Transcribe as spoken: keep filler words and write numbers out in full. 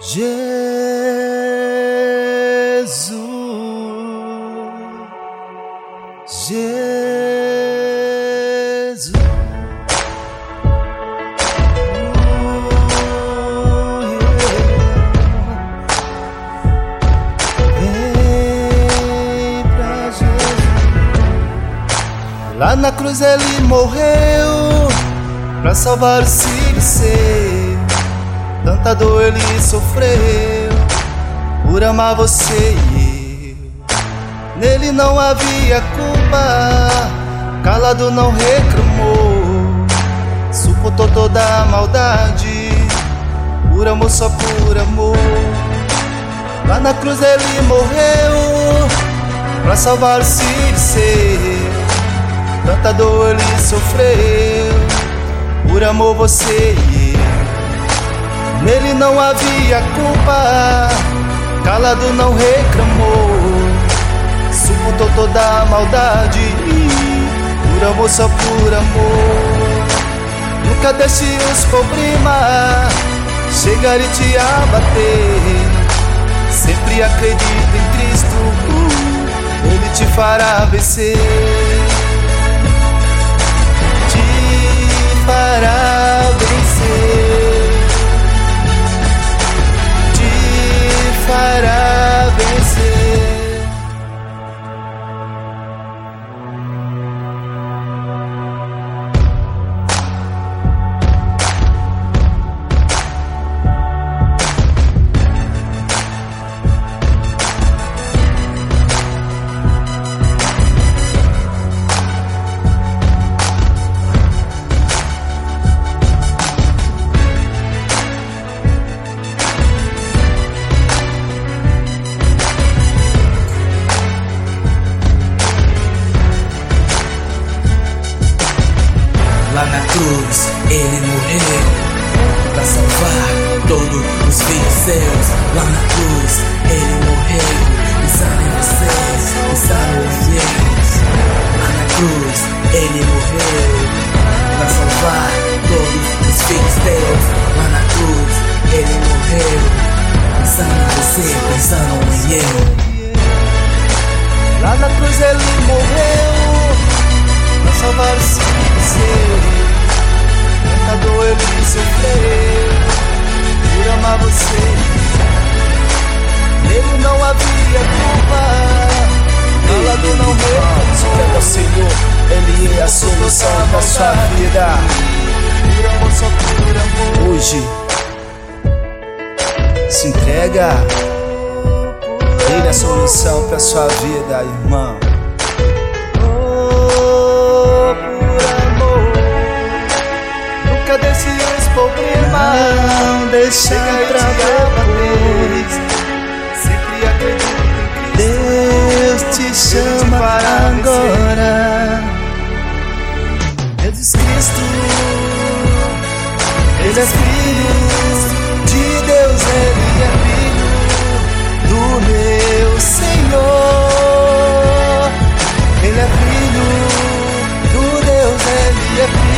Jesus, Jesus, oh, yeah. Vem pra Jesus. Lá na cruz ele morreu pra salvar os filhos seus. Tanta dor ele sofreu por amar você e eu. Nele não havia culpa, calado não reclamou, suportou toda a maldade, por amor, só por amor. Lá na cruz ele morreu pra salvar os filhos seus. Tanta dor ele sofreu por amor, você e eu. Nele não havia culpa, calado não reclamou, suportou toda a maldade, por amor, só por amor. Nunca deixe os problemas chegar e te abater. Sempre acredita em Cristo, Ele te fará vencer. Te fará vencer. Para vencer. Lá na cruz ele morreu pra salvar todos os filhos seus. Lá na cruz ele morreu, pensando em vocês, pensando em Deus. Lá na cruz ele morreu pra salvar todos os filhos teus. Lá na cruz ele morreu, pensando em você, pensando em eu. Lá na cruz ele morreu pra salvar os filhos seus. Tanta dor ele sofreu por amar você. Nele não havia culpa, calado não reclamou, o Senhor, Ele é a solução da sua vida. Por amor, só por amor. Hoje se entrega, Ele é a solução para sua vida, irmão. Deixe os problemas, não deixa pra depois. Sempre acredito em Cristo, Deus te chama agora. Jesus Cristo, Ele é filho de Deus, Ele é filho do meu Senhor. Ele é filho do Deus, Ele é filho